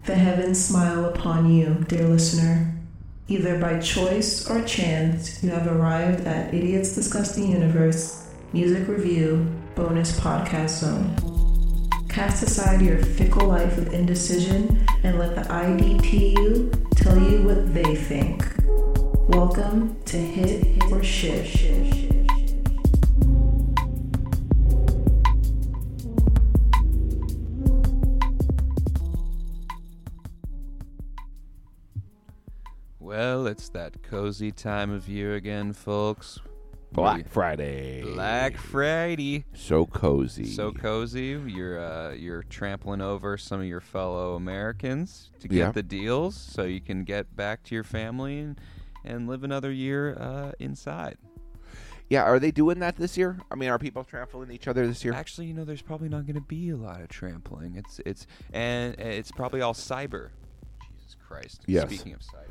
The heavens smile upon you, dear listener. Either by choice or chance, you have arrived at Idiots Discuss the Universe Music Review Bonus Podcast Zone. Cast aside your fickle life of indecision and let the IDTU tell you what they think. Welcome to Hit or Shit. Well, it's that cozy time of year again, folks. Black Friday. Black Friday. So cozy. So cozy. You're trampling over some of your fellow Americans to get the deals so you can get back to your family and live another year inside. Yeah, are they doing that this year? I mean, are people trampling each other this year? Actually, there's probably not going to be a lot of trampling. It's probably all cyber. Jesus Christ. Yes. Speaking of cyber.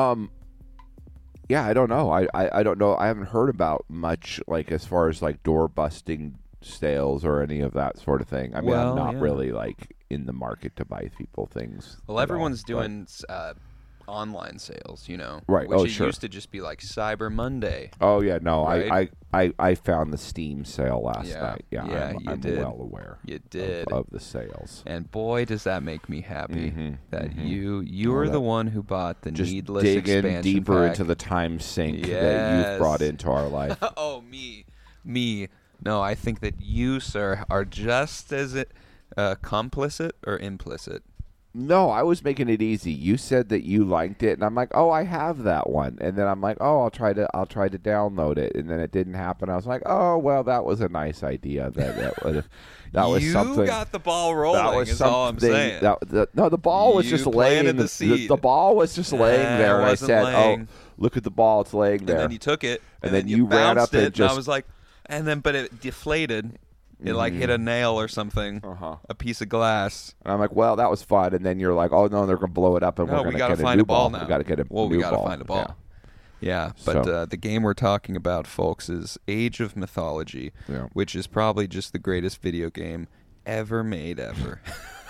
Yeah, I don't know. I don't know. I haven't heard about much, like, as far as, like, door busting sales or any of that sort of thing. I mean, I'm not really, like, in the market to buy people things. Well, everyone's doing online sales, Right. Which used to just be like Cyber Monday. Oh, yeah. No, right? I found the Steam sale last night. Yeah, I'm did. well aware. You did. Of the sales. And boy, does that make me happy that you were the one who bought the just needless dig expansion in deeper pack. into the time sink that you've brought into our life. Oh, me. No, I think that you, sir, are just as complicit or implicit. No, I was making it easy. You said that you liked it, and I'm like, oh, I have that one. And then I'm like, oh, I'll try to download it, and then it didn't happen. I was like, oh, well, that was a nice idea. That was something. You got the ball rolling. That was is all I'm saying. No, the ball was just laying. The seed. The ball was just laying there, and I said, laying. oh, look at the ball, it's laying there. And then you took it, and then you ran up and just. I was like, but it deflated. It like hit a nail or something, a piece of glass. And I'm like, well, that was fun. And then you're like, oh no, they're gonna blow it up, and we're gonna get a new ball now. We got to get a new ball. We got to find a ball. Yeah, but the game we're talking about, folks, is Age of Mythology, which is probably just the greatest video game ever made ever.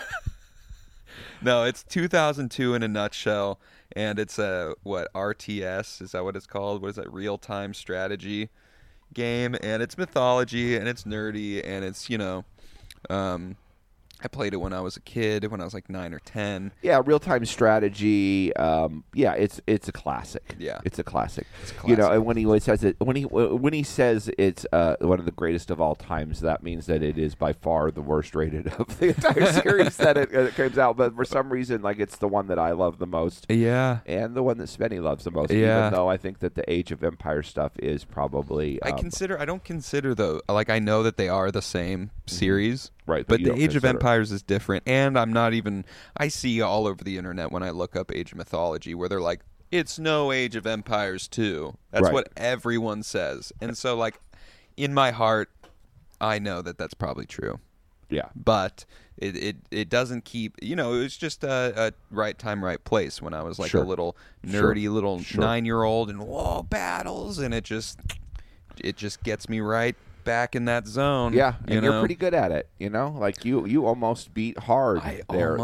No, it's 2002 in a nutshell, and it's RTS? Is that what it's called? What is that? Real-time strategy game, and it's mythology, and it's nerdy, and it's I played it when I was a kid, when I was like 9 or 10. Yeah, real-time strategy. It's a classic. Yeah, it's a classic. And when he says it, when he says it's one of the greatest of all times, that means that it is by far the worst rated of the entire series that it comes out. But for some reason, like, it's the one that I love the most. Yeah, and the one that Spenny loves the most. Yeah. Even though I think that the Age of Empire stuff is probably. I don't consider though. Like, I know that they are the same series. Right, but the Age of Empires is different, and I see all over the internet when I look up Age of Mythology where they're like, it's no Age of Empires 2. That's what everyone says. And so, like, in my heart, I know that that's probably true. Yeah. But it doesn't keep, it was just a right time, right place when I was like a little nerdy little 9-year-old and battles, and it just gets me right back in that zone. Yeah, and you're pretty good at it, like you almost beat hard there.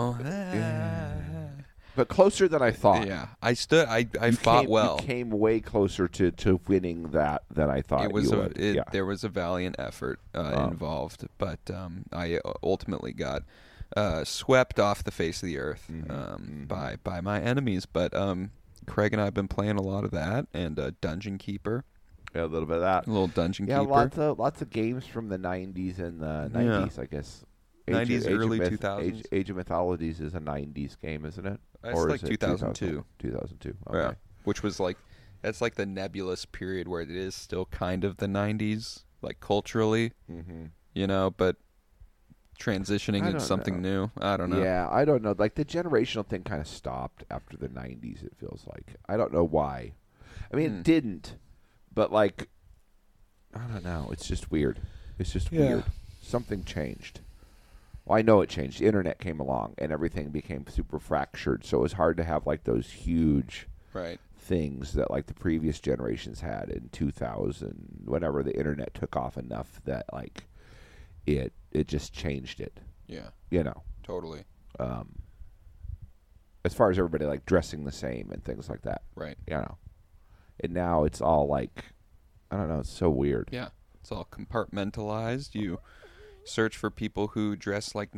But closer than I thought. Yeah, I fought well. You came way closer to winning that than I thought you would. There was a valiant effort involved, but I ultimately got swept off the face of the earth by my enemies. But Craig and I have been playing a lot of that, and Dungeon Keeper. Yeah, a little bit of that. A little Dungeon Keeper. Yeah, lots of games from the 90s and the 90s, I guess. 90s, early 2000s. Age of Mythologies is a 90s game, isn't it? It's like 2002. 2002. Okay. Yeah. Which was like, that's like the nebulous period where it is still kind of the 90s, like culturally, but transitioning into something new. I don't know. Yeah, I don't know. Like, the generational thing kind of stopped after the 90s, it feels like. I don't know why. I mean, it didn't. But, like, I don't know. It's just weird. It's just weird. Something changed. Well, I know it changed. The internet came along, and everything became super fractured. So it was hard to have, like, those huge things that, like, the previous generations had in 2000, whenever the internet took off enough that, like, it just changed it. Yeah. You know. Totally. as far as everybody like dressing the same and things like that. Right. You know, and now it's all like, I don't know. It's so weird. Yeah. It's all compartmentalized. You search for people who dress like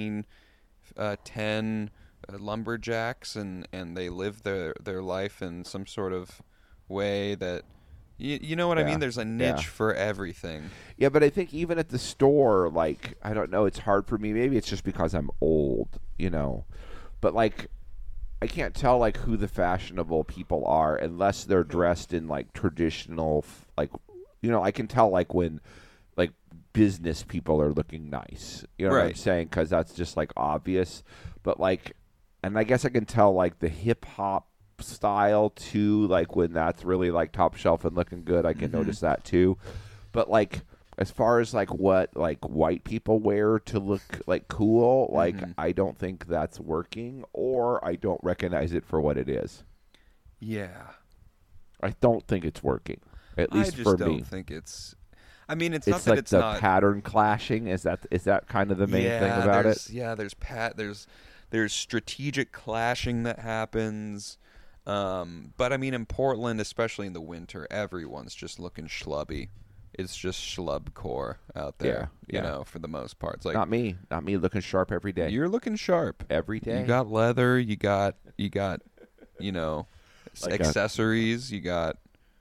1910 lumberjacks, and they live their life in some sort of way that you know what I mean. There's a niche for everything. Yeah, but I think even at the store, like, I don't know, it's hard for me. Maybe it's just because I'm old, you know. But like, I can't tell like who the fashionable people are unless they're dressed in like traditional, like, you know, I can tell like when like business people are looking nice. You know what I'm saying? Because that's just like obvious. But like, and I guess I can tell like the hip hop style too, like when that's really like top shelf and looking good, I can notice that too. But like as far as like what like white people wear to look like cool, like I don't think that's working, or I don't recognize it for what it is. Yeah, I don't think it's working, at least for me. I just don't think it's. I mean, it's not it's that like it's the not pattern clashing. Is that kind of the main thing about it? Yeah, there's strategic clashing that happens. But I mean, in Portland, especially in the winter, everyone's just looking schlubby. It's just schlubcore out there, you know, for the most part. It's like not me looking sharp every day. You're looking sharp every day. You got leather. You got, you know, like accessories. You got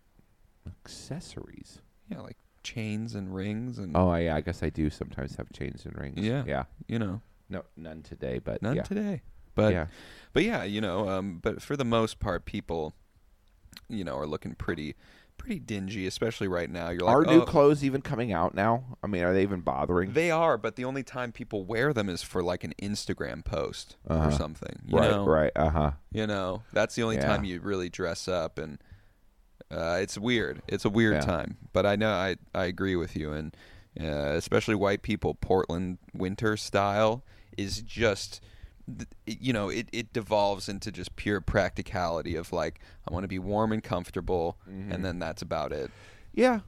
accessories. Yeah, like chains and rings and. Oh yeah, I guess I do sometimes have chains and rings. Yeah. You know. No, none today, but none today. But yeah, you know, but for the most part, people, you know, are looking pretty dingy, especially right now. You're like, are new clothes even coming out now? I mean, are they even bothering? They are, but the only time people wear them is for like an Instagram post or something. You know? Right. You know, that's the only time you really dress up, and it's weird. It's a weird time, but I know I agree with you, and especially white people, Portland winter style is just. You know, it devolves into just pure practicality of like, I want to be warm and comfortable, and then that's about it. Yeah.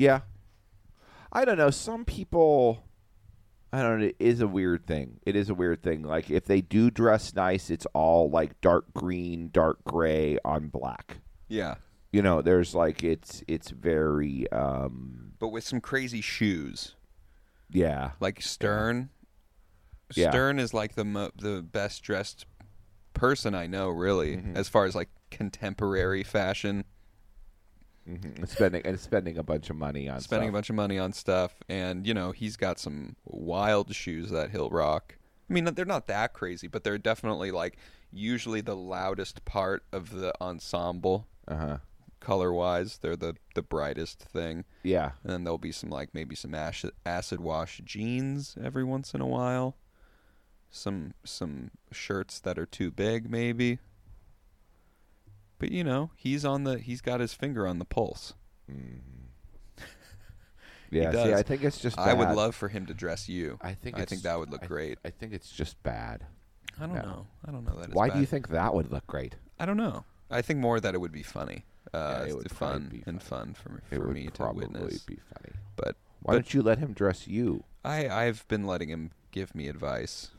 I don't know. Some people, I don't know, it is a weird thing. Like, if they do dress nice, it's all like dark green, dark gray on black. Yeah. You know, there's like, it's very... but with some crazy shoes. Yeah. Like Stern. Yeah. Stern is like the best dressed person I know, really, as far as like contemporary fashion. Spending a bunch of money on stuff, and you know, he's got some wild shoes that he'll rock. I mean, they're not that crazy, but they're definitely like usually the loudest part of the ensemble. Color wise, they're the brightest thing. Yeah, and then there'll be some like maybe some acid wash jeans every once in a while. Some shirts that are too big, maybe. But you know, he's got his finger on the pulse. Yeah, see, I think it's just bad. I would love for him to dress you. I think that would look great. I think it's just bad. I don't know that it's Why bad. do you think that would look great? I don't know. I think more that it would be funny. It would fun for me to witness. Be funny. But why don't you let him dress you? I've been letting him give me advice.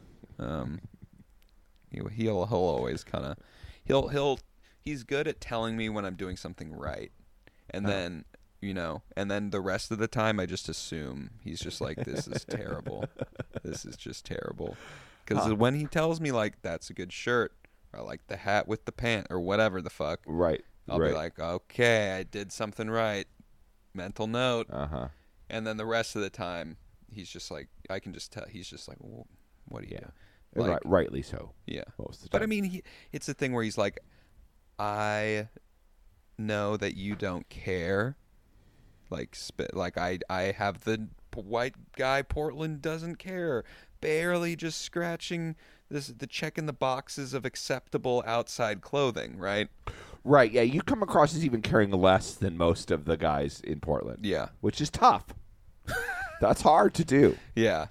He'll always kind of he's good at telling me when I'm doing something right, and then you know, and then the rest of the time I just assume he's just like, this is terrible. This is just terrible. Because when he tells me like, that's a good shirt, or I like the hat with the pant, or whatever the fuck, right? I'll be like, okay, I did something right. Mental note. And then the rest of the time he's just like, I can just tell he's just like, well, what do you do? Like, rightly so. Yeah. Most of the time. But I mean, it's the thing where he's like, I know that you don't care. Like I have the white guy Portland doesn't care. Barely just scratching the checking the boxes of acceptable outside clothing, right? Right. Yeah, you come across as even caring less than most of the guys in Portland. Yeah. Which is tough. That's hard to do. Yeah.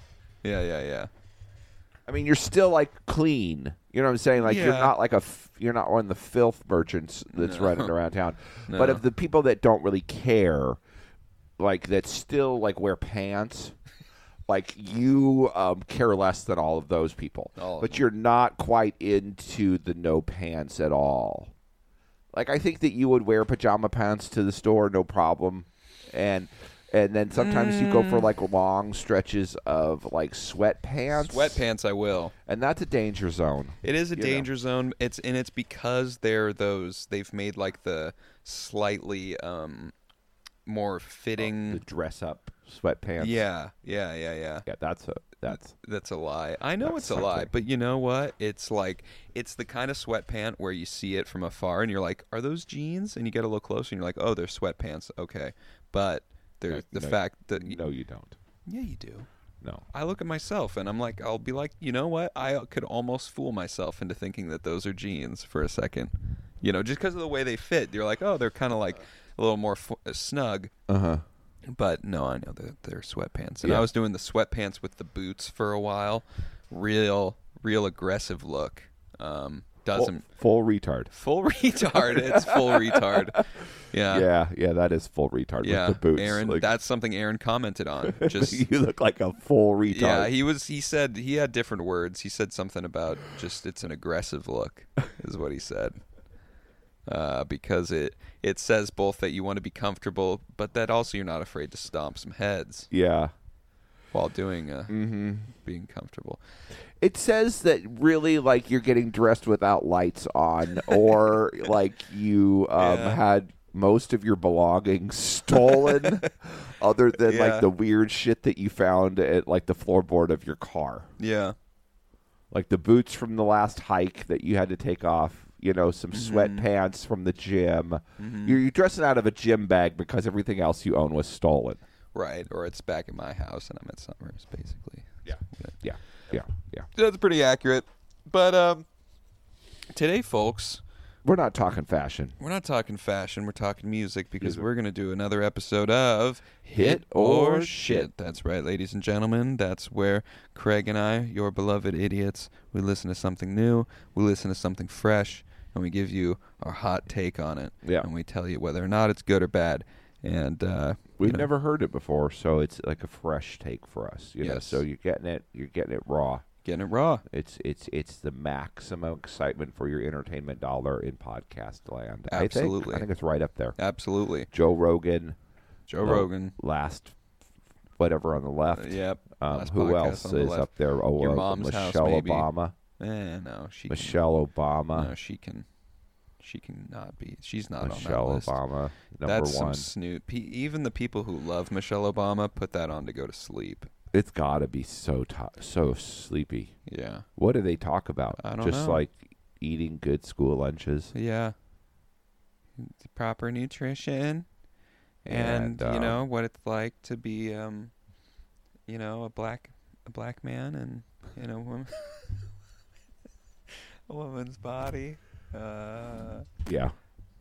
I mean, you're still like clean. You know what I'm saying? Like you're not like you're not one of the filth merchants that's running around town. No. But of the people that don't really care, like that still like wear pants Like you care less than all of those people, but you're not quite into the no pants at all. Like I think that you would wear pajama pants to the store, no problem, and then sometimes you go for like long stretches of like sweatpants. Sweatpants, I will, and that's a danger zone. It is a danger zone. It's because they've made like the slightly more fitting the dress up sweatpants. Yeah. Yeah, that's a lie. I know it's a lie, but you know what? It's like it's the kind of sweatpant where you see it from afar and you're like, "Are those jeans?" And you get a little closer and you're like, "Oh, they're sweatpants." Okay, but there's fact that no, you don't. Yeah, you do. No, I look at myself and I'm like, I'll be like, you know what? I could almost fool myself into thinking that those are jeans for a second. You know, just because of the way they fit. You're like, oh, they're kind of like a little more snug. But no, I know that they're sweatpants. And I was doing the sweatpants with the boots for a while. Real aggressive look. Full retard. Full retard. It's full retard. Yeah. Yeah, that is full retard with the boots. Aaron, that's something Aaron commented on. Just you look like a full retard. Yeah, he said he had different words. He said something about just it's an aggressive look is what he said. Because it says both that you want to be comfortable, but that also you're not afraid to stomp some heads. Yeah. While doing being comfortable. It says that really like you're getting dressed without lights on, or like you had most of your belongings stolen, other than like the weird shit that you found at like the floorboard of your car. Yeah. Like the boots from the last hike that you had to take off. You know, some sweatpants from the gym. You're dressing out of a gym bag because everything else you own was stolen. Right, or it's back in my house and I'm at Summers, basically. Yeah. That's pretty accurate. But today, folks, we're not talking fashion. We're not talking fashion. We're talking music because we're going to do another episode of Hit or Shit. That's right, ladies and gentlemen. That's where Craig and I, your beloved idiots, we listen to something new, we listen to something fresh, and we give you our hot take on it. Yeah. And we tell you whether or not it's good or bad. And we've never heard it before, so it's like a fresh take for us. You know? Yes. So you're getting it raw. Getting it raw. It's the maximum excitement for your entertainment dollar in podcast land. Absolutely. I think it's right up there. Absolutely. Joe Rogan. Last whatever on the left. Yep. Who else is up there? Oh, your mom's Michelle house, maybe. Obama. No, Michelle Obama. No, she can not be. She's not Michelle on that list. Obama, number That's one. Some snoot. Even the people who love Michelle Obama put that on to go to sleep. It's got to be so sleepy. Yeah. What do they talk about? I don't know. Just like eating good school lunches. Yeah. Proper nutrition. And you know what it's like to be you know, a black man and in a woman a woman's body. Yeah.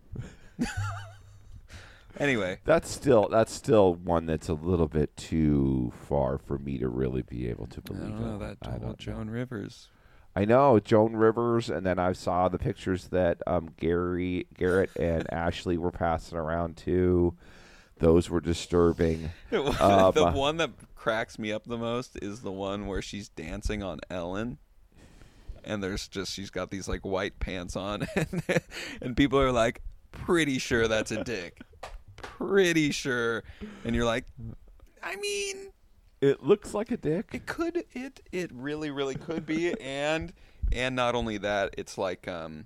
Anyway, that's still one that's a little bit too far for me to really be able to believe. I don't know that whole Joan Rivers. I know Joan Rivers, and then I saw the pictures that Garrett and Ashley were passing around too. Those were disturbing. The one that cracks me up the most is the one where she's dancing on Ellen. And she's got these like white pants on, and people are like, pretty sure that's a dick. Pretty sure. And you're like, I mean, it looks like a dick. It really, really could be. And not only that, it's like,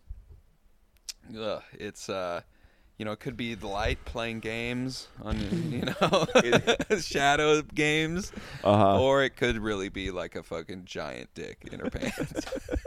it's, you know, it could be the light playing games on, you know, shadow games, or it could really be like a fucking giant dick in her pants.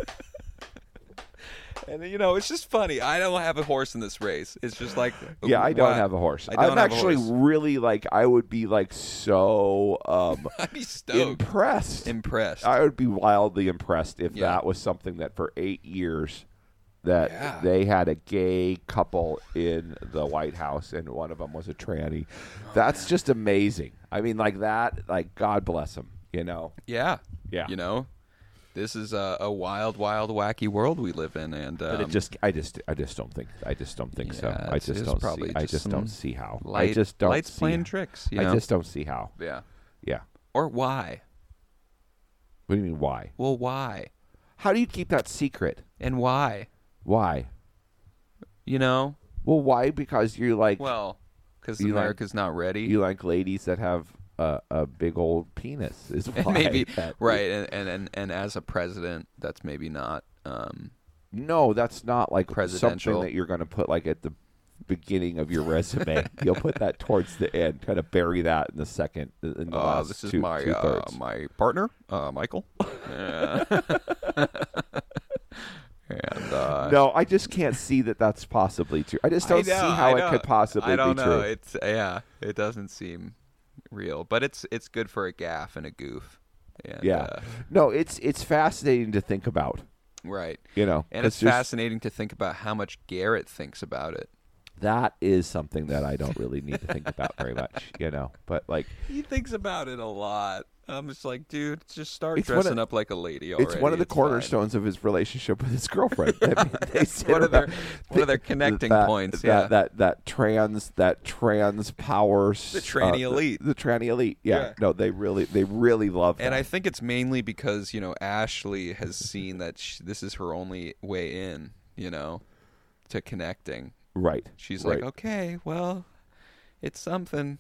And, you know, it's just funny. I don't have a horse in this race. It's just like... Yeah, I don't have a horse. I'm actually really, like, I would be, like, so... I'd be stoked. Impressed. I would be wildly impressed if that was something that for 8 years that they had a gay couple in the White House and one of them was a tranny. That's just amazing. I mean, like that, like, God bless them, you know? Yeah. Yeah. You know? This is a wild, wacky world we live in, and but I just don't think so. I just don't see how. Lights playing tricks. You know? I just don't see how. Yeah. Yeah. Or why? What do you mean, why? Well, why? How do you keep that secret? And why? Why? You know? Well, why? Because you like... Well, because You America's not ready. You like ladies that have a big old penis is why. Maybe, right. And as a president, that's maybe not... no, that's not like presidential. something that you're going to put like at the beginning of your resume. You'll put that towards the end, kind of bury that in the second. In the last this is two, my two-thirds. my partner, Michael. And no, I just can't see that that's possibly true. I just don't see how it could possibly be true. I don't know. It doesn't seem real, but it's good for a gaffe and a goof. And, no, it's fascinating to think about. Right. You know, and it's fascinating to think about how much Garrett thinks about it. That is something that I don't really need to think about very much, you know. But like, he thinks about it a lot. I'm just like, dude, just start dressing up like a lady already. It's one of the cornerstones of his relationship with his girlfriend. I mean, one of their connecting points. That trans power. The tranny elite. The tranny elite. Yeah. No, they really love that. And I think it's mainly because, you know, Ashley has seen that this is her only way in, you know, to connecting. Right. She's like, okay, well, it's something.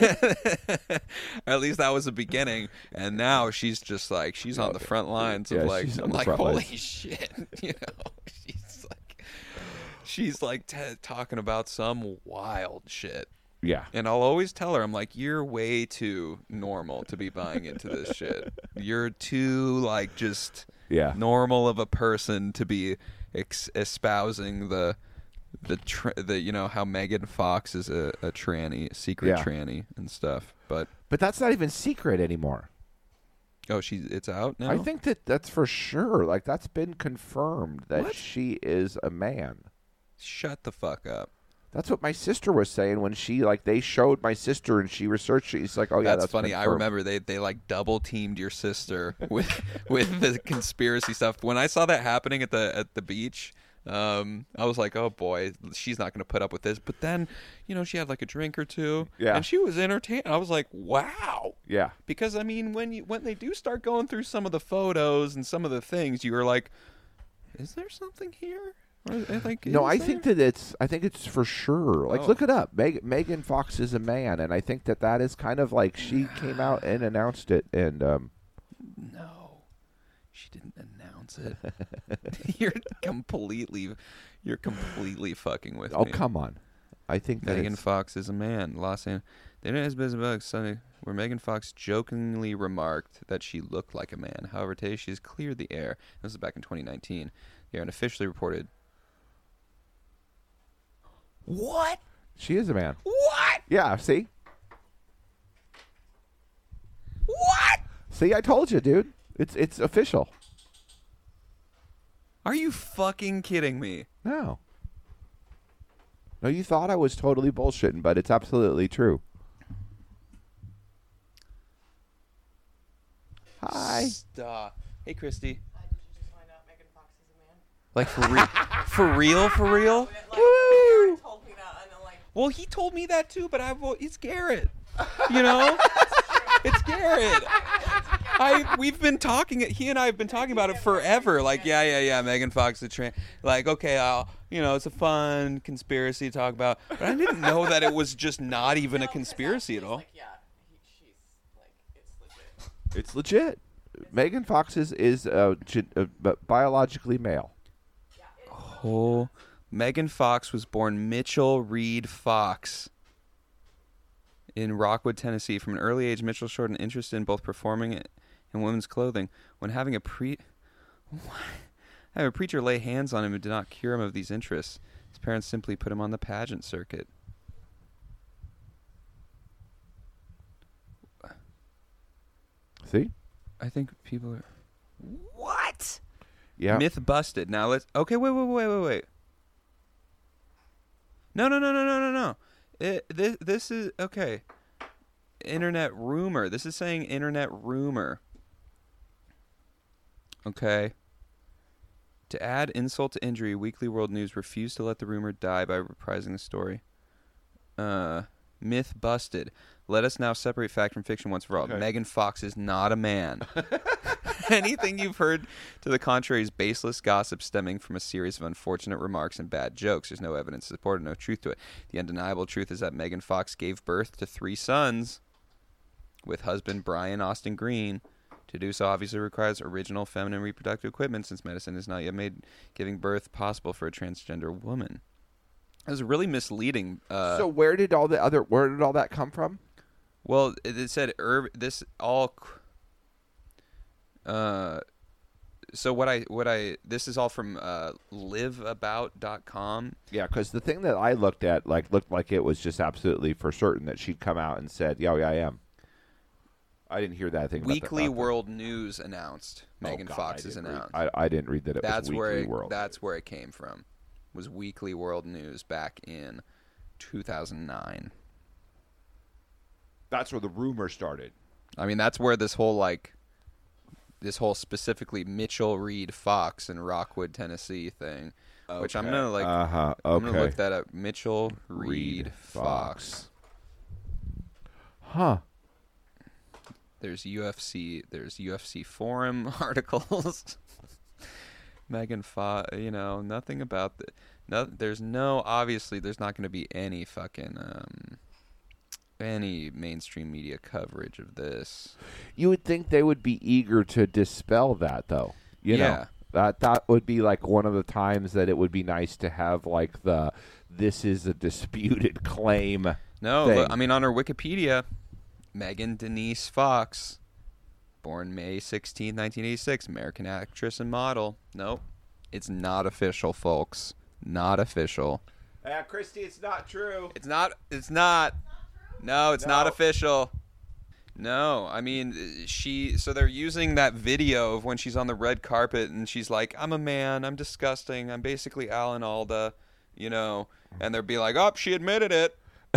At least that was the beginning. And now she's just like, she's on the front lines of like, I'm like, holy shit. You know, she's like talking about some wild shit. Yeah. And I'll always tell her, I'm like, you're way too normal to be buying into this shit. You're too like just normal of a person to be espousing the you know how Megan Fox is a tranny, a secret tranny and stuff, but that's not even secret anymore. Oh, it's out now. I think that's for sure. Like that's been confirmed that she is a man. Shut the fuck up. That's what my sister was saying when they showed my sister and she researched it. She's like, oh yeah, that's funny. Confirmed. I remember they like double teamed your sister with the conspiracy stuff. When I saw that happening at the beach. I was like, oh boy, she's not going to put up with this. But then, you know, she had like a drink or two, and she was entertained. I was like, wow, yeah. Because I mean, when they do start going through some of the photos and some of the things, you are like, is there something here? Or, like, I think it's for sure. Like, look it up. Megan Fox is a man, and I think that is kind of like she came out and announced it. And no, she didn't announce it. You're completely fucking with me. Oh, come on. I think that Megan Fox is a man. Los Angeles. The internet has business about Sunday where Megan Fox jokingly remarked that she looked like a man. However, today she's cleared the air. This was back in 2019. The air unofficially reported. What? She is a man. What? Yeah, see? What? See, I told you, dude. It's official. Are you fucking kidding me? No. No, you thought I was totally bullshitting, but it's absolutely true. Hi. Stop. Hey, Christy. Did you just find out Megan Fox is a man? Like for real? For real? Like, Aaron told me that, and I'm like, Well, he told me that too, but it's Garrett. You know? It's Garrett. We've been talking. He and I have been talking about it forever. Like, yeah. Megan Fox, like, okay, it's a fun conspiracy to talk about. But I didn't know that it was just not even a conspiracy at all. like, yeah, she's like, it's legit. It's legit. Megan Fox is biologically male. Oh, Megan Fox was born Mitchell Reed Fox in Rockwood, Tennessee. From an early age, Mitchell showed an interest in both performing and women's clothing. When having a preacher lay hands on him who did not cure him of these interests, his parents simply put him on the pageant circuit. See? I think people are... What? Yeah. Myth busted. Now let's... Okay, wait. No. This is... Okay. Internet rumor. This is saying internet rumor. Okay. To add insult to injury, Weekly World News refused to let the rumor die by reprising the story. Myth busted. Let us now separate fact from fiction once for all. Okay. Megan Fox is not a man. Anything you've heard to the contrary is baseless gossip stemming from a series of unfortunate remarks and bad jokes. There's no evidence to support it, no truth to it. The undeniable truth is that Megan Fox gave birth to 3 sons with husband Brian Austin Green. To do so obviously requires original feminine reproductive equipment, since medicine has not yet made giving birth possible for a transgender woman. It was really misleading. So where did all that come from? Well, it said this all. So this is all from liveabout.com. Yeah, because the thing that I looked at looked like it was just absolutely for certain that she'd come out and said, "Yeah, I am." I didn't hear that thing. Weekly World News announced Megan Fox is announced. I didn't read that it was Weekly World. That's where it came from. Was Weekly World News back in 2009. That's where the rumor started. I mean, that's where this whole specifically Mitchell Reed Fox in Rockwood, Tennessee thing, which I'm gonna I'm gonna look that up. Mitchell Reed Fox. Huh. There's UFC forum articles. Megan Fox, nothing about the. No, obviously there's not going to be any fucking any mainstream media coverage of this. You would think they would be eager to dispel that, though. You know, that would be like one of the times that it would be nice to have like this is a disputed claim. No, thing. Look, I mean on her Wikipedia, Megan Denise Fox, born May 16, 1986, American actress and model. Nope, it's not official, folks. Not official. Christy, it's not true. It's not. No, it's not official. No, I mean, so they're using that video of when she's on the red carpet and she's like, I'm a man, I'm disgusting, I'm basically Alan Alda, and they'll be like, oh, she admitted it.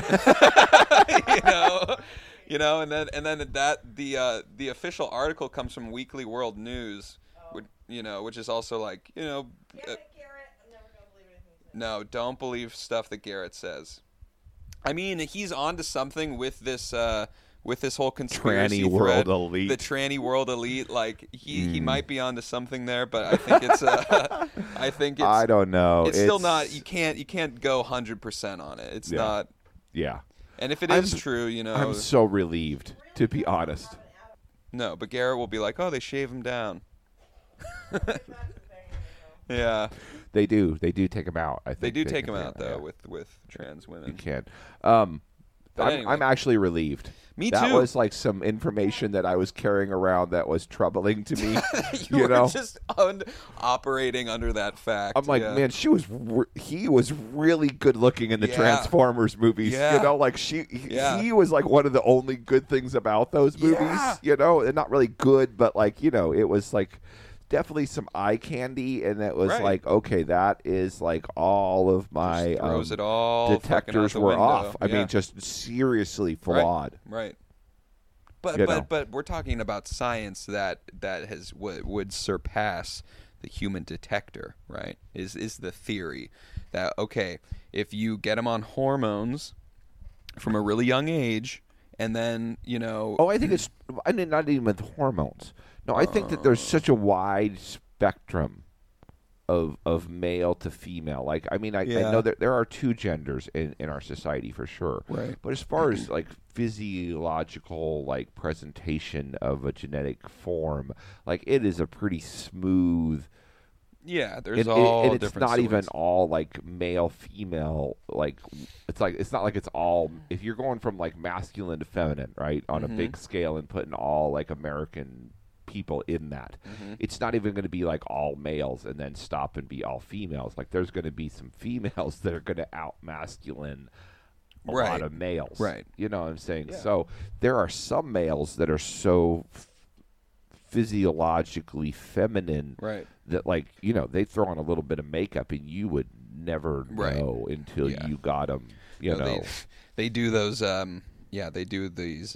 And then the official article comes from Weekly World News, which is also like, Damn it, Garrett. I'm never going to believe anything you say. No, don't believe stuff that Garrett says. I mean, he's onto something with this whole conspiracy tranny thread. world elite. The tranny world elite, like he might be onto something there, but I think it's I don't know. It's still not. You can't go 100% on it. It's not. Yeah. And if it is true, I'm so relieved, to be honest. No, but Garrett will be like, oh, they shave him down. Yeah. They do take them out. I think they do take them can, out though with trans women. You can. Anyway. I'm actually relieved. Me that too. was like some information that I was carrying around that was troubling to me. you were just operating under that fact. I'm like, man, he was really good looking in the Transformers movies. Yeah. Like he was like one of the only good things about those movies. Yeah. And not really good, but like it was like definitely some eye candy, and it was like, okay, that is like all of my throws it all detectors out the were window. off. I mean, just seriously flawed. Right. But we're talking about science that would surpass the human detector, right? Is the theory that if you get them on hormones from a really young age, and then I think not even with hormones. No, I think that there's such a wide spectrum of male to female. Like, I mean, I know that there are 2 genders in our society for sure. Right. But as far as like physiological like presentation of a genetic form, like it is a pretty smooth. Yeah, there's all and it's different not sorts. even all like male female. Like it's not like it's all. If you're going from like masculine to feminine, right, on a big scale and putting all like American people in that, it's not even going to be like all males and then stop and be all females. Like there's going to be some females that are going to out masculine a lot of males, right? You know what I'm saying? So there are some males that are so physiologically feminine, right, that like they throw on a little bit of makeup and you would never know until you got them. They do those. They do these.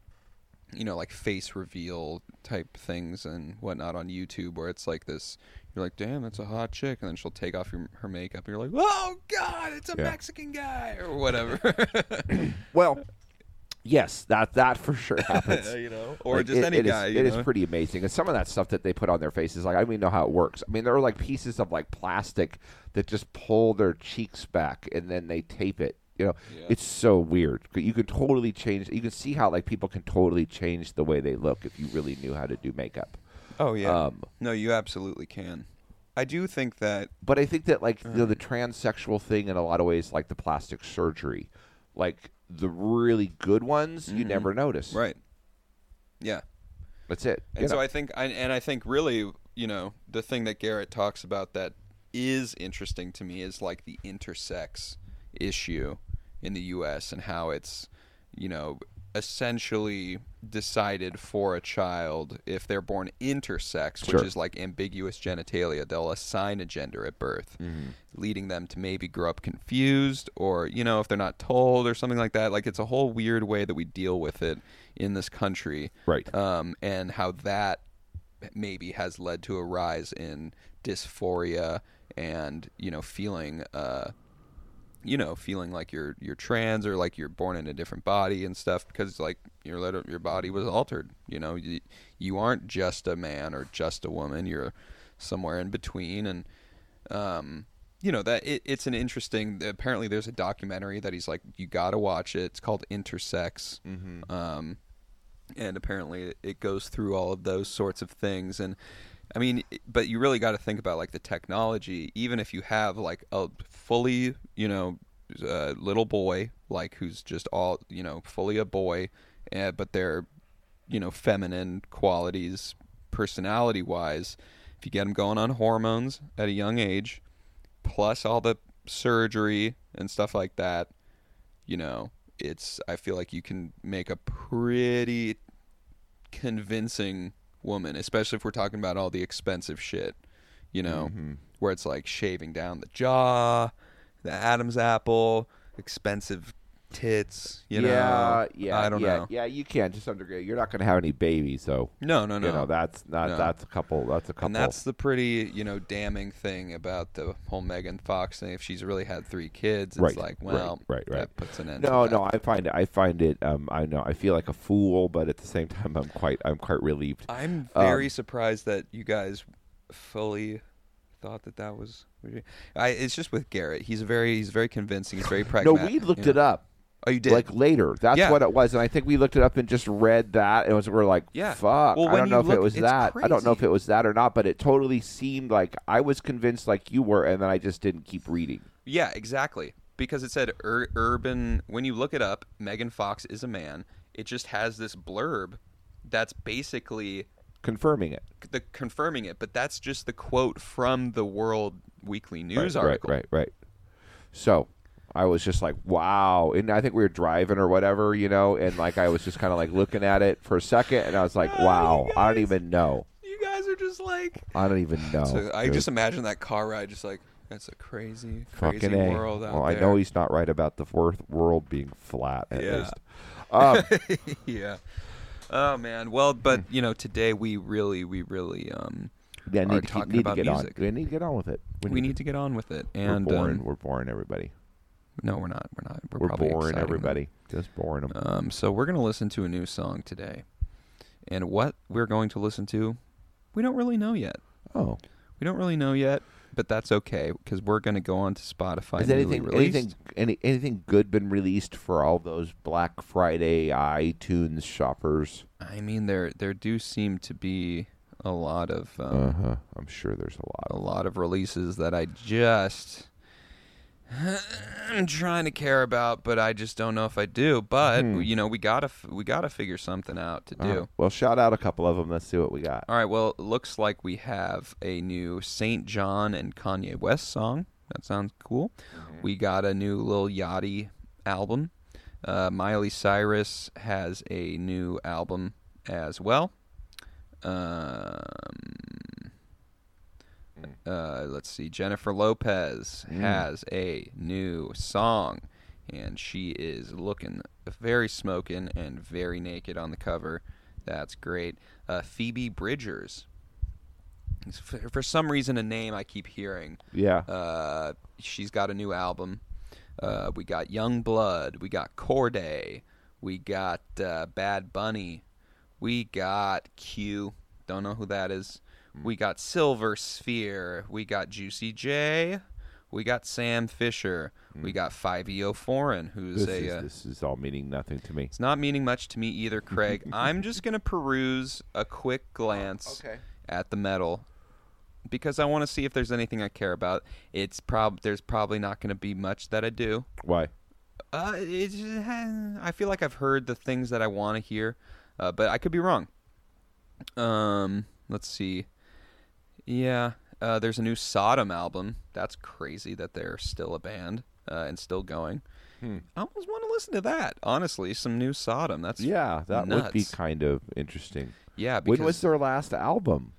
Like face reveal type things and whatnot on YouTube, where it's like this. you're like, damn, that's a hot chick, and then she'll take off her makeup, and you're like, oh god, it's a Mexican guy or whatever. Well, yes, that for sure happens. Or like, just any guy. It is pretty amazing, and some of that stuff that they put on their faces, like I don't even know how it works. I mean, there are like pieces of like plastic that just pull their cheeks back, and then they tape it. It's so weird. You can totally change. You can see how like people can totally change the way they look if you really knew how to do makeup. Oh yeah. No, you absolutely can. I do think that. But I think that like the transsexual thing in a lot of ways, like the plastic surgery, like the really good ones, you never notice. Right. Yeah. That's it. And so I think, I think really, the thing that Garrett talks about that is interesting to me is like the intersex issue in the U.S. and how it's, essentially decided for a child if they're born intersex, which is like ambiguous genitalia. They'll assign a gender at birth, leading them to maybe grow up confused or, if they're not told or something like that. Like it's a whole weird way that we deal with it in this country. Right. And how that maybe has led to a rise in dysphoria and, feeling feeling like you're trans or like you're born in a different body and stuff because like your body was altered. You aren't just a man or just a woman. You're somewhere in between, and that it's an interesting. Apparently, there's a documentary that he's like, you got to watch it. It's called Intersex, and apparently it goes through all of those sorts of things and. I mean, but you really got to think about like the technology. Even if you have like a fully, little boy, like who's just all, fully a boy, but they're, feminine qualities, personality-wise. If you get them going on hormones at a young age, plus all the surgery and stuff like that, I feel like you can make a pretty convincing woman, especially if we're talking about all the expensive shit, where it's like shaving down the jaw, the Adam's apple, expensive tits, I don't know. Yeah, you can to some degree. You're not going to have any babies, though. No. That's a couple. And that's the pretty, damning thing about the whole Megan Fox thing. If she's really had 3 kids, it's like, well, that puts an end to that. No, I find it. I feel like a fool, but at the same time, I'm quite relieved. I'm very surprised that you guys fully thought that was. It's just with Garrett. He's very convincing. He's very pragmatic. No, we looked it up. Oh, you did? Like later. That's what it was. And I think we looked it up and just read that. And we're like, fuck. Well, I don't know if it was that. Crazy. I don't know if it was that or not, but it totally seemed like I was convinced like you were, and then I just didn't keep reading. Yeah, exactly. Because it said urban, when you look it up, Megan Fox is a man. It just has this blurb that's basically confirming it. Confirming it, but that's just the quote from the World Weekly News article. Right. So I was just like, wow. And I think we were driving or whatever, and like I was just kind of like looking at it for a second, and I was like, wow, I don't even know. You guys are just like... I don't even know. So I just imagine that car ride just like, that's a crazy world out there. Well, I know he's not right about the world being flat, at least. Yeah. Oh, man. Well, but, today we really need to get music. We need to get on with it. We need to get on with it. And we're boring everybody. No, we're not. We're probably boring everybody. Just boring them. So we're going to listen to a new song today. And what we're going to listen to, we don't really know yet. Oh. We don't really know yet, but that's okay because we're going to go on to Spotify. Has anything good been released for all those Black Friday iTunes shoppers? I mean, there do seem to be a lot of... I'm sure there's a lot of releases that I just... I'm trying to care about, but I just don't know if I do. But we gotta figure something out to do. Well, shout out a couple of them. Let's see what we got. All right. Well, it looks like we have a new St. John and Kanye West song. That sounds cool. We got a new Lil Yachty album. Miley Cyrus has a new album as well. Let's see. Jennifer Lopez has a new song, and she is looking very smoking and very naked on the cover. That's great. Phoebe Bridgers For some reason, a name I keep hearing. Yeah. She's got a new album. We got Young Blood. We got Corday. We got Bad Bunny. We got Q. Don't know who that is. We got Silver Sphere. We got Juicy J. We got Sam Fisher. We got 5EO Foreign, who's this is all meaning nothing to me. It's not meaning much to me either, Craig. I'm just going to peruse a quick glance at the metal because I want to see if there's anything I care about. There's probably not going to be much that I do. Why? I feel like I've heard the things that I want to hear, but I could be wrong. Let's see. Yeah, there's a new Sodom album. That's crazy that they're still a band and still going. I almost want to listen to that, honestly. Some new Sodom. That nuts. Would be kind of interesting. Yeah, because, when was their last album?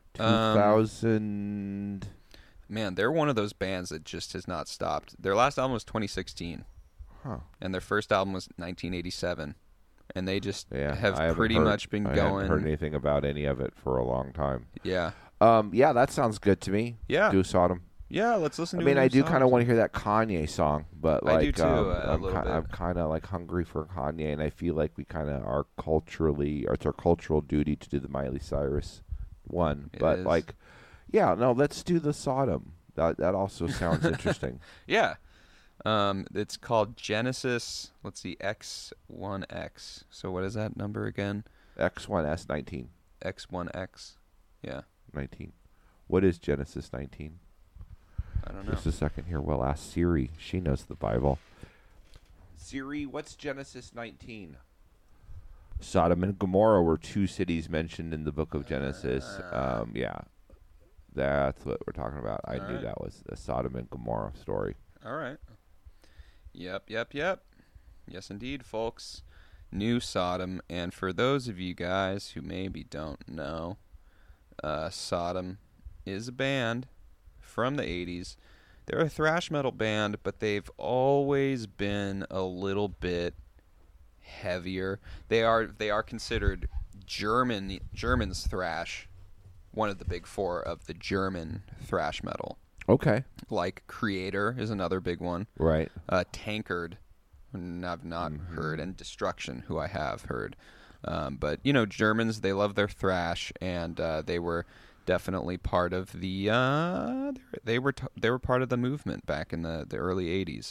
2000. Man, they're one of those bands that just has not stopped. Their last album was 2016. And their first album was 1987. And they just have pretty much been going. I haven't heard anything about any of it for a long time. Yeah. Yeah, that sounds good to me. Yeah. Do Sodom. Yeah, let's listen to it. I mean, I do kind of want to hear that Kanye song, but like, I do too, a little bit. I'm kind of like hungry for Kanye, and I feel like we kind of are it's our cultural duty to do the Miley Cyrus one. But like, yeah, no, let's do the Sodom. That also sounds interesting. Yeah. It's called Genesis. Let's see, X1X. So what is that number again? X1S 19. X1X. Yeah. 19. What is Genesis 19? I don't know. Just a second here. We'll ask Siri. She knows the Bible. Siri, what's Genesis 19? Sodom and Gomorrah were two cities mentioned in the book of Genesis. Yeah. That's what we're talking about. I knew that was a Sodom and Gomorrah story. All right. Yep. Yes, indeed, folks. New Sodom. And for those of you guys who maybe don't know, Sodom is a band from the 80s. They're a thrash metal band, but they've always been a little bit heavier. They are considered German's thrash, one of the big four of the German thrash metal. Okay. Like Creator is another big one. Right. Tankard, I've not heard, and Destruction, who I have heard. But Germans, they love their thrash, and they were definitely part of the they were part of the movement back in the early 80s.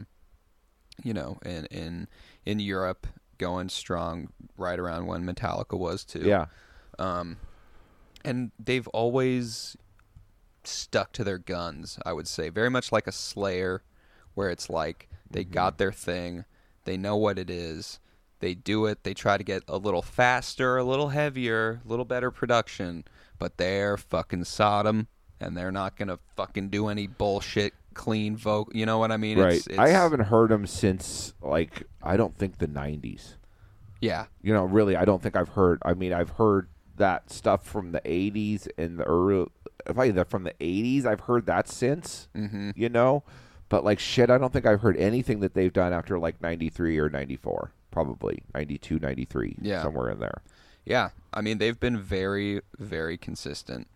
In Europe, going strong right around when Metallica was too. Yeah. And they've always stuck to their guns, I would say. Very much like a Slayer, where it's like they got their thing, they know what it is, they do it, they try to get a little faster, a little heavier, a little better production, but they're fucking Sodom, and they're not going to fucking do any bullshit clean vocal. You know what I mean? Right. I haven't heard them since, like, I don't think the 90s. Yeah. Really, I don't think I've heard. I mean, I've heard that stuff from the 80s and the early. From the 80s, I've heard that since. But like shit, I don't think I've heard anything that they've done after like 93 or 94. Probably 92, 93. Yeah. Somewhere in there. Yeah. I mean, they've been very, very consistent.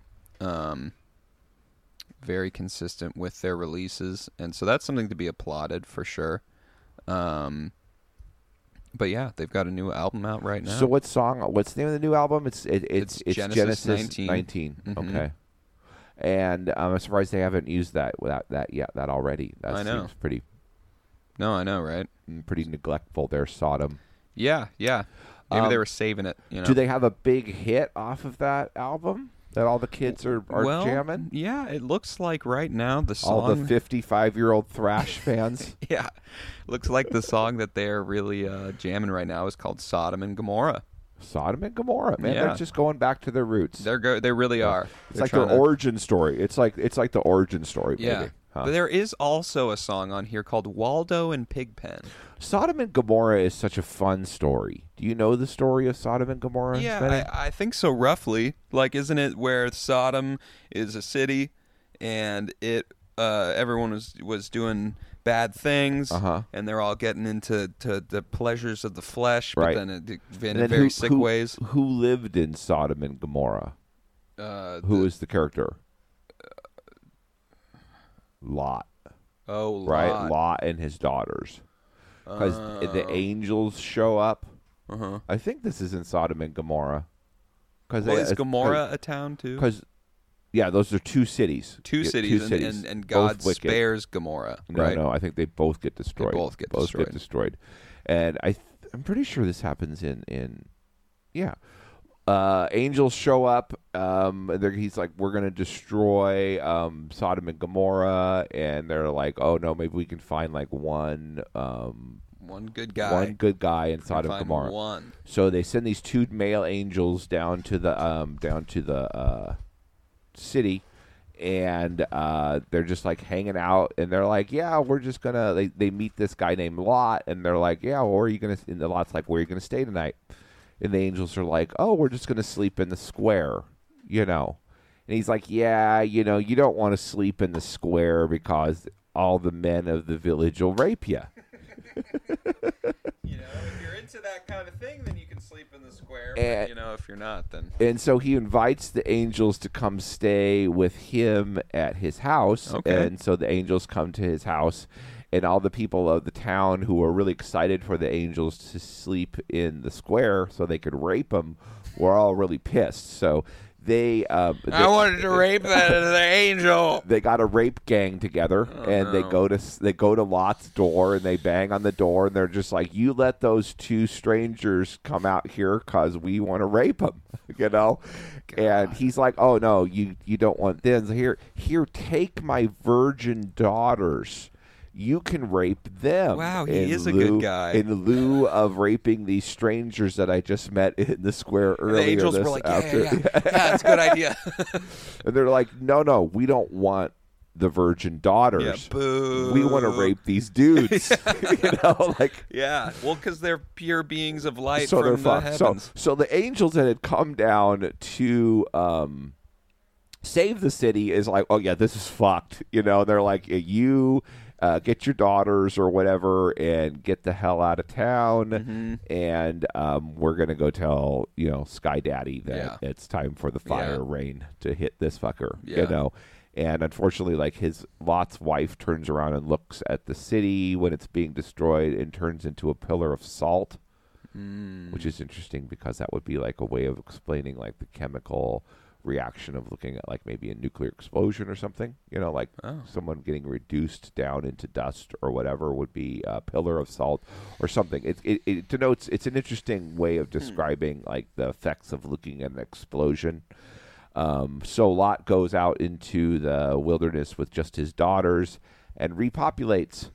Very consistent with their releases. And so that's something to be applauded for sure. But yeah, they've got a new album out right now. So what's the name of the new album? It's Genesis 19. Okay. And I'm surprised they haven't used that already. That I know. Seems pretty. No, I know, right? Pretty neglectful there, Sodom. Yeah. Maybe they were saving it. Do they have a big hit off of that album that all the kids are jamming? Yeah, it looks like right now the song. All the 55-year-old thrash fans. Yeah, looks like the song that they're really jamming right now is called Sodom and Gomorrah. Sodom and Gomorrah, man. Yeah. They're just going back to their roots. They really are. It's like their origin story. It's like the origin story. Yeah. Maybe. Huh? But there is also a song on here called Waldo and Pigpen. Sodom and Gomorrah is such a fun story. Do you know the story of Sodom and Gomorrah? Yeah, I think so, roughly. Like, isn't it where Sodom is a city and everyone was doing bad things, and they're all getting into the pleasures of the flesh, but then in very sick ways. Who lived in Sodom and Gomorrah? Who is the character? Lot. Oh, Lot. Right? Lot and his daughters. Because the angels show up. Uh-huh. I think this is in Sodom and Gomorrah. Is Gomorrah a town too? Because, yeah, those are two cities. Two cities, and God spares Gomorrah, right? No, I think they both get destroyed. They both get destroyed. And I'm pretty sure this happens in angels show up. He's like, we're going to destroy Sodom and Gomorrah, and they're like, oh no, maybe we can find like one good guy in Sodom and Gomorrah. One. So they send these two male angels down to the city, and they're just like hanging out, and they're like, yeah, we're just gonna. They meet this guy named Lot, and they're like, yeah, well, where are you gonna? And the Lot's like, where are you gonna stay tonight? And the angels are like, oh, we're just gonna sleep in the square, And he's like, yeah, you don't want to sleep in the square because all the men of the village will rape you. If you're into that kind of thing, then you can sleep in the square. But, if you're not, then. And so he invites the angels to come stay with him at his house. Okay. And so the angels come to his house, and all the people of the town who were really excited for the angels to sleep in the square so they could rape him were all really pissed. So I wanted to rape the angel. They got a rape gang together, they go to Lot's door, and they bang on the door, and they're just like, "You let those two strangers come out here because we want to rape them," And he's like, "Oh no, you don't want them. Here, take my virgin daughters. You can rape them." Wow, he is a good guy. In lieu of raping these strangers that I just met in the square earlier. The angels were like, yeah, that's a good idea. And they're like, no, we don't want the virgin daughters. Yeah, boo. We want to rape these dudes. Yeah, well, because they're pure beings of light so from the heavens. So the angels that had come down to save the city is like, oh yeah, this is fucked. They're like, you. Get your daughters or whatever and get the hell out of town. And we're going to go tell, Sky Daddy that it's time for the fire rain to hit this fucker, And unfortunately, like, Lot's wife turns around and looks at the city when it's being destroyed and turns into a pillar of salt, which is interesting because that would be like a way of explaining like the chemical reaction of looking at like maybe a nuclear explosion or something, someone getting reduced down into dust or whatever would be a pillar of salt or something. It denotes, it's an interesting way of describing like the effects of looking at an explosion. So Lot goes out into the wilderness with just his daughters and repopulates.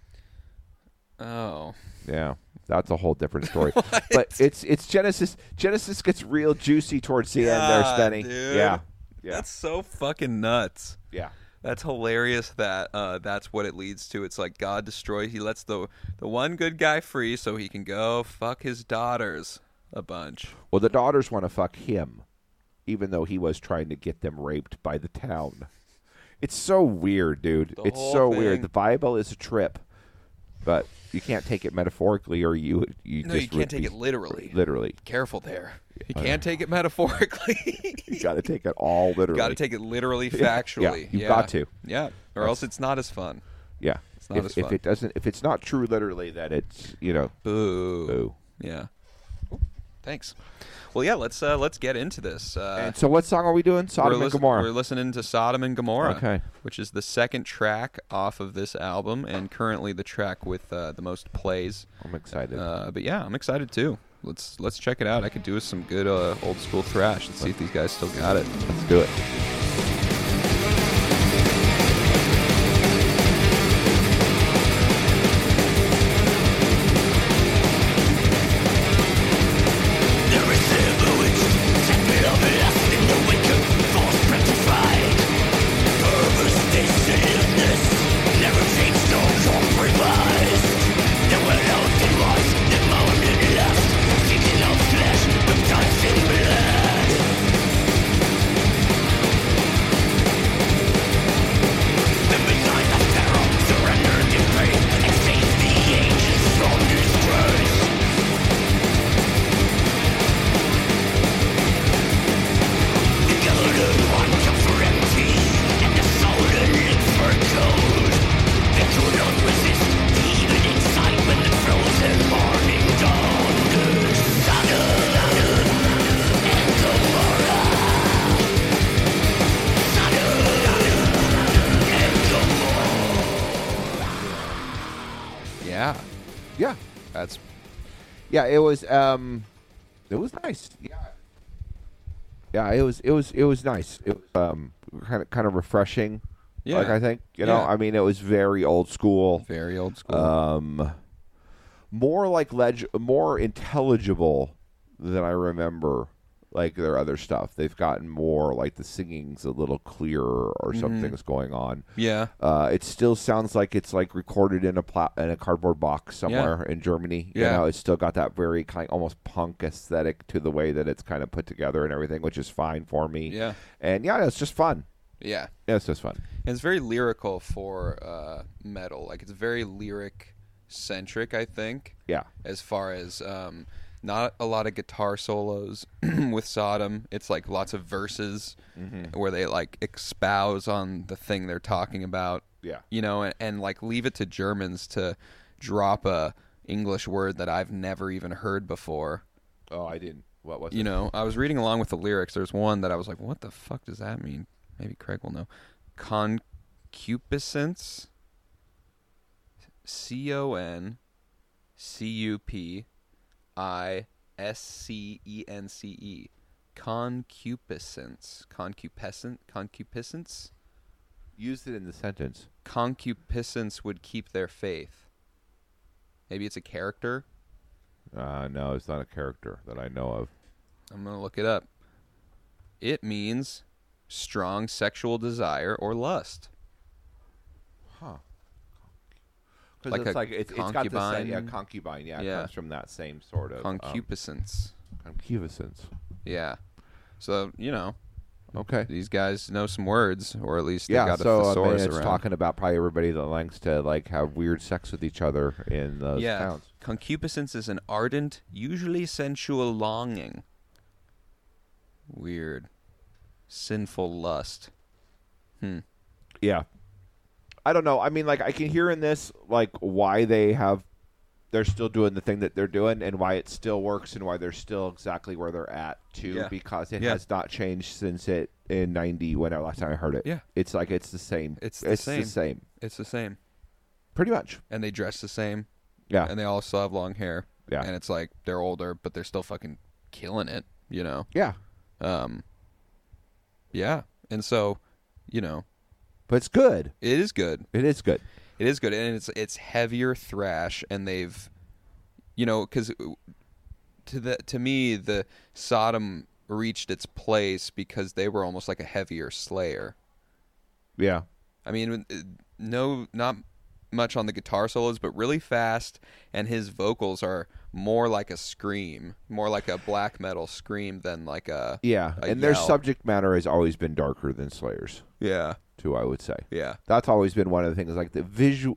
Oh. Yeah. That's a whole different story. But it's Genesis. Genesis gets real juicy towards the end there, Spenny. Dude. Yeah. That's so fucking nuts. Yeah. That's hilarious that that's what it leads to. It's like God destroys. He lets the one good guy free so he can go fuck his daughters a bunch. Well, the daughters want to fuck him, even though he was trying to get them raped by the town. It's so weird, dude. It's so weird. The Bible is a trip. But you can't take it metaphorically, or you can't take it literally. Literally, careful there. You can't take it metaphorically. You got to take it all literally. Got to take it literally, factually. Yeah, you've got to. Yeah, or else it's not as fun. Yeah, it's not as fun. If it's not true literally, then it's boo. Yeah. Thanks. Well, yeah, let's get into this. And so what song are we doing? Sodom and Gomorrah. We're listening to Sodom and Gomorrah, okay, which is the second track off of this album, and currently the track with the most plays. I'm excited. But yeah, I'm excited too. Let's check it out. I could do with some good old school thrash. Let's see if these guys still got it. Let's do it. Yeah. Yeah. That's Yeah, it was nice. Yeah. Yeah, it was nice. It was kind of refreshing. Yeah. Like I think, Yeah. I mean, it was very old school. very old school. More like more intelligible than I remember. Like their other stuff, they've gotten more like the singing's a little clearer or something's going on. Yeah. It still sounds like it's like recorded in a cardboard box somewhere in Germany. Yeah. You know, it's still got that very kind of almost punk aesthetic to the way that it's kind of put together and everything, which is fine for me. Yeah. And yeah, it's just fun. Yeah. Yeah, it's just fun. And it's very lyrical for metal. Like it's very lyric centric, I think. Yeah. As far as not a lot of guitar solos with Sodom. It's like lots of verses where they like espouse on the thing they're talking about. Yeah. You know, and like leave it to Germans to drop a English word that I've never even heard before. Oh, I didn't. What was it? You know, I was reading along with the lyrics. There's one that I was like, what the fuck does that mean? Maybe Craig will know. Concupiscence. CONCUPISCENCE. Concupiscence. Used it in the sentence. Concupiscence would keep their faith. Maybe it's a character. No, it's not a character that I know of. I'm going to look it up. It means strong sexual desire or lust. Huh. Because Like it's a like it's got the concubine? same, yeah, concubine. Yeah, it Yeah. comes from that same sort of Concupiscence. concupiscence. Yeah. So, you know, Okay. these guys know some words, or at least they Yeah, got a so I mean, thesaurus it's around. talking about probably everybody that likes to like have weird sex with each other in those Yeah. towns. Concupiscence is an ardent, usually sensual longing. Weird. Sinful lust. Yeah. I don't know. I mean, like I can hear in this like why they're still doing the thing that they're doing and why it still works and why they're still exactly where they're at too, Yeah. because it Yeah. has not changed since it in 90 when last time I heard it. Yeah. It's like it's the same. It's the same. the same. It's the same. Pretty much. And they dress the same. Yeah. And they all still have long hair. Yeah. And it's like they're older, but they're still fucking killing it, you know? Yeah. Yeah. And so, you know, But it's good. it is good. It is good. It is good, and it's heavier thrash, and they've, you know, because to me the Sodom reached its place because they were almost like a heavier Slayer. Yeah. I mean, not much on the guitar solos, but really fast, and his vocals are more like a scream, more like a black metal scream than like a Yeah. a And their yell. subject matter has always been darker than Slayer's, Yeah, too, I would say. yeah, That's always been one of the things. Like the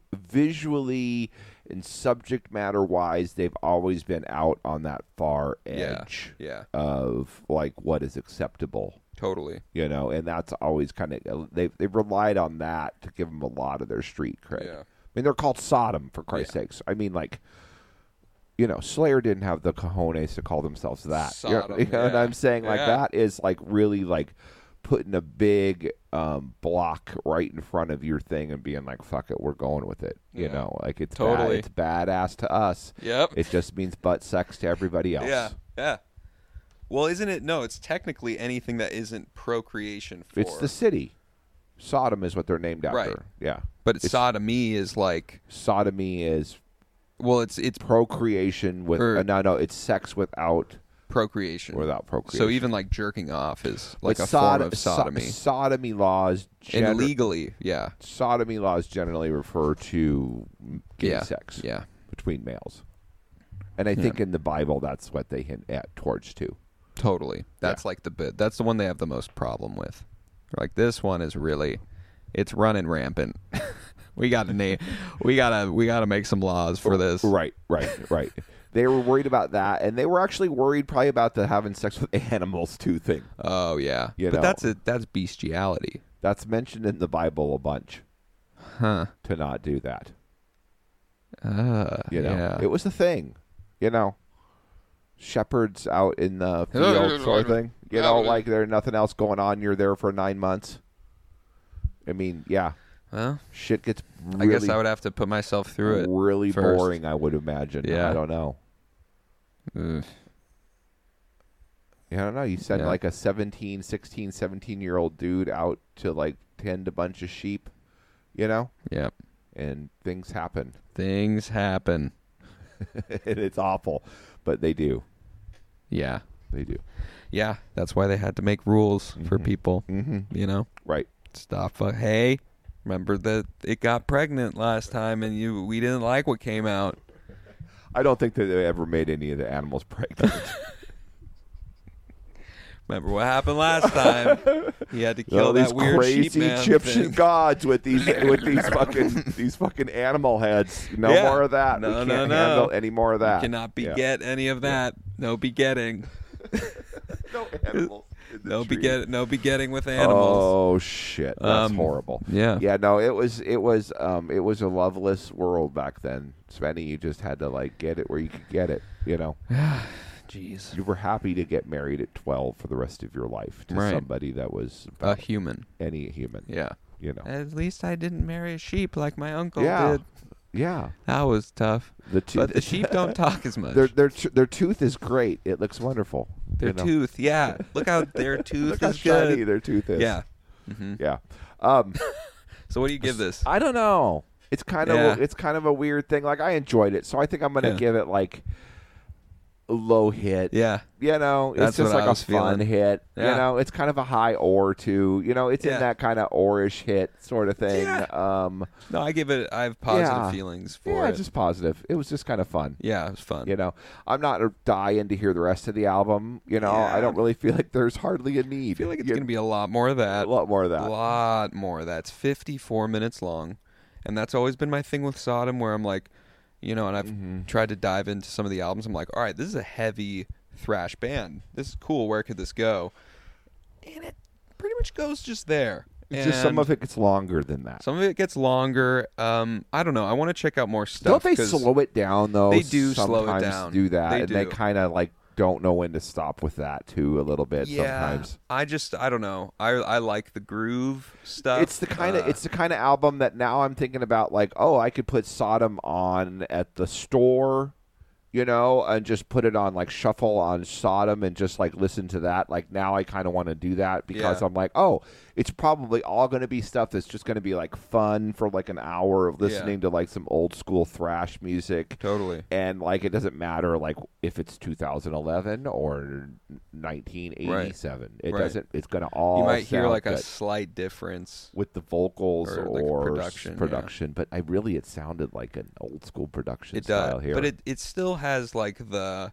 visually and subject matter wise, they've always been out on that far edge yeah, of like what is acceptable, totally. you know. And that's always kind of they've relied on that to give them a lot of their street cred. Yeah. I mean, they're called Sodom for Christ's sakes. I mean, like, you know, Slayer didn't have the cojones to call themselves that. Sodom, You know what yeah. I'm saying? Like Yeah. that is like really like putting a big block right in front of your thing and being like, fuck it, we're going with it. You Yeah. know, like it's Totally. it's badass to us. Yep. It just means butt sex to everybody else. Yeah, yeah. Well, isn't it? No, it's technically anything that isn't procreation for. It's the city. Sodom is what they're named after. Right. Yeah. But it's- sodomy is like, Sodomy is well, it's procreation with Or- no, it's sex without procreation. procreation. So even like jerking off is like But a form of sodomy. Sodomy laws, And legally, yeah, sodomy laws generally refer to gay yeah, sex yeah, between males, and I think in the Bible that's what they hint at towards too. totally. That's like the bit. That's the one they have the most problem with. Like this one is really, it's running rampant. We got to name. We gotta make some laws for this. Right. They were worried about that, and they were actually worried probably about the having sex with animals too thing. Oh yeah, You but know. that's bestiality, That's mentioned in the Bible a bunch huh? to not do that. You know, yeah. it was a thing. You know, shepherds out in the field sort of thing. You know, like there's nothing else going on. You're there for 9 months. I mean, yeah. Well, Shit gets really, I guess I would have to put myself through it. really first. boring, I would imagine. Yeah. I don't know. Ugh. I don't know. You send Yeah. like a 16, 17-year-old dude out to like tend a bunch of sheep, Yep. and things happen. Things happen. And it's awful, but they do. Yeah. They do. Yeah. That's why they had to make rules for people. Mm-hmm. Right. Stop. Hey, remember that it got pregnant last time, and we didn't like what came out. I don't think that they ever made any of the animals pregnant. Remember what happened last time? He had to kill that these weird crazy sheep man Egyptian thing. gods with these fucking animal heads. No Yeah. more of that. No, we no, can't no. handle any more of that. Cannot beget any of that. No begetting. No animals. in the No tree. begetting with animals. Oh shit, that's horrible. Yeah. Yeah, no, it was a loveless world back then. Svenny, you just had to like get it where you could get it, you know. Jeez. You were happy to get married at 12 for the rest of your life to Right. somebody that was A about human. any human. Yeah. You know. At least I didn't marry a sheep like my uncle Yeah. did. Yeah. That was tough. The But the sheep don't talk as much. Their tooth is great. It looks wonderful. Their you know? tooth, yeah. Look how their tooth Look how is shiny good. their tooth is. Yeah. Hmm. Yeah. So what do you give this? I don't know. It's kind of Yeah. it's kind of a weird thing. Like I enjoyed it, so I think I'm gonna Yeah. give it like a low hit. Yeah. You know, it's That's just what like I a was fun feeling. hit. Yeah. You know, it's kind of a high ore too. You know, it's Yeah. in that kind of ore-ish hit sort of thing. Yeah. No, I have positive Yeah. feelings for Yeah, it. just positive. It was just kind of fun. Yeah, it was fun. You know, I'm not dying to hear the rest of the album. You know, Yeah. I don't really feel like there's hardly a need. I feel like it's going to be a lot more of that. a lot more of that. A lot more. That's 54 minutes long. And that's always been my thing with Sodom, where I'm like, you know, and I've tried to dive into some of the albums. I'm like, all right, this is a heavy thrash band. This is cool. Where could this go? And it pretty much goes just there. It's just some of it gets longer than that. Some of it gets longer. I don't know. I want to check out more stuff. Don't they 'cause slow it down though? They do slow it sometimes down. Do that, They and they do. kind of like don't know when to stop with that too. A little bit Yeah, sometimes. I don't know. I like the groove stuff. It's the kind of album that now I'm thinking about. Like, oh, I could put Sodom on at the store, you know, and just put it on like shuffle on Sodom and just like listen to that. Like now I kind of want to do that because Yeah. I'm like, oh, it's probably all going to be stuff that's just going to be like fun for like an hour of listening to like some old school thrash music. Totally. And like it doesn't matter like if it's 2011 or 1987. It Right. doesn't. It's going to all. You might hear sound like a good slight difference. with the vocals Or, or, like, production, but it sounded like an old school production It style does, here. but it still has like the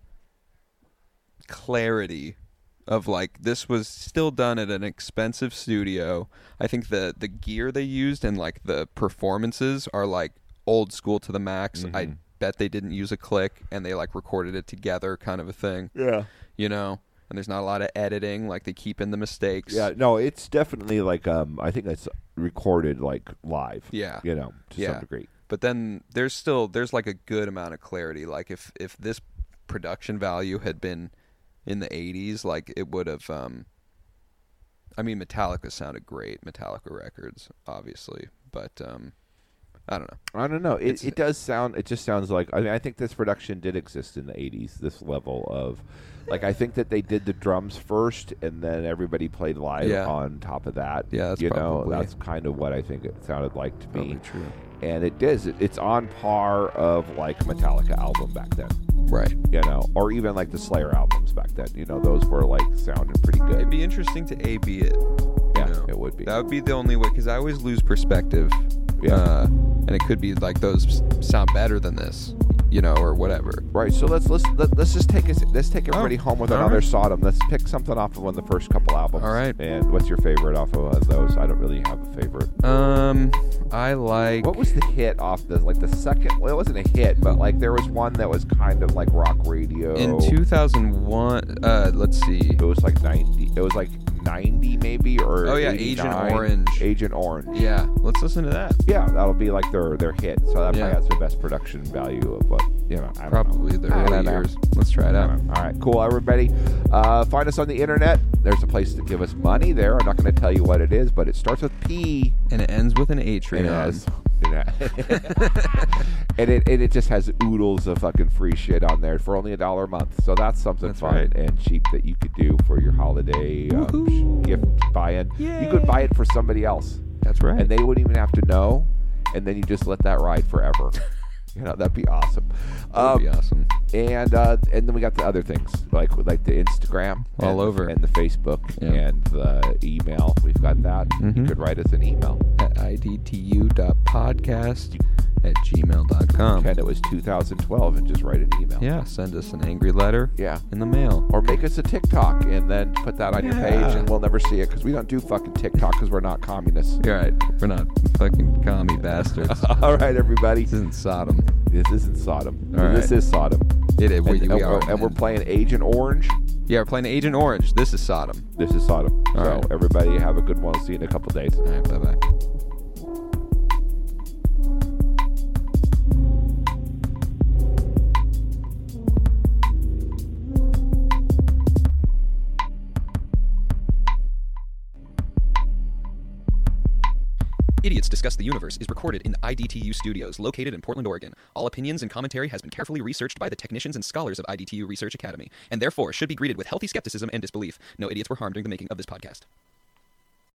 clarity of like this was still done at an expensive studio. I think the gear they used and like the performances are like old school to the max. I bet they didn't use a click and they like recorded it together, kind of a thing. Yeah. You know, and there's not a lot of editing. Like they keep in the mistakes. Yeah, no, it's definitely like I think it's recorded like live. Yeah. You know, to Yeah. some degree. But then there's like a good amount of clarity. Like if this production value had been in the 80s, like it would have I mean Metallica sounded great, Metallica records obviously, but I don't know. I don't know. It does sound. It just sounds like. I mean, I think this production did exist in the '80s. This level of, like, I think that they did the drums first, and then everybody played live Yeah. on top of that. Yeah, that's you probably- know, that's kind of what I think it sounded like to me. Probably true. And it does. It's on par of like Metallica album back then. Right. You know, or even like the Slayer albums back then. You know, those were like sounding pretty good. It'd be interesting to A/B it. Yeah, you know? it would be. That would be the only way, because I always lose perspective. Yeah. And it could be like those sound better than this, you know, or whatever. Right, so let's just take everybody home with all another right. Sodom. Let's pick something off of one of the first couple albums. All right. And what's your favorite off of one of those? I don't really have a favorite. I like. What was the hit off the second? Well, it wasn't a hit, but like there was one that was kind of like rock radio. In 2001, let's see. It was like 90. It was like 90 maybe or Oh, yeah, 89. Agent Orange. Agent Orange. Yeah, let's listen to that. Yeah, that'll be like their hit. So that Yeah. probably has the best production value of what, I don't Probably know. the early years. Let's try it out. All right, cool, everybody. Find us on the internet. There's a place to give us money there. I'm not going to tell you what it is, but it starts with P. And it ends with an Atreon. It has. and it just has oodles of fucking free shit on there for only $1 a month. So that's something That's fun right. and cheap that you could do for your holiday gift buy-in. You could buy it for somebody else. That's right. And they wouldn't even have to know. And then you just let that ride forever. That'd be awesome. That would be awesome. And then we got the other things like the Instagram, All over. and the Facebook, Yeah. and the email. We've got that. You Mhm. could write us an email. At idtu.podcast@gmail.com. And it was 2012, and just write an email. Yeah, send us an angry letter Yeah. in the mail. Or make us a TikTok and then put that on your page, Yeah. and we'll never see it because we don't do fucking TikTok because we're not communists. You're right. We're not fucking commie bastards. All right, everybody. This isn't Sodom. This isn't Sodom. All This right. is Sodom. It is. We and are. we're playing Agent Orange. Yeah, we're playing Agent Orange. This is Sodom. This is Sodom. All So right. everybody have a good one. I'll see you in a couple days. All right, bye-bye. Idiots Discuss the Universe is recorded in IDTU Studios, located in Portland, Oregon. All opinions and commentary has been carefully researched by the technicians and scholars of IDTU Research Academy, and therefore should be greeted with healthy skepticism and disbelief. No idiots were harmed during the making of this podcast.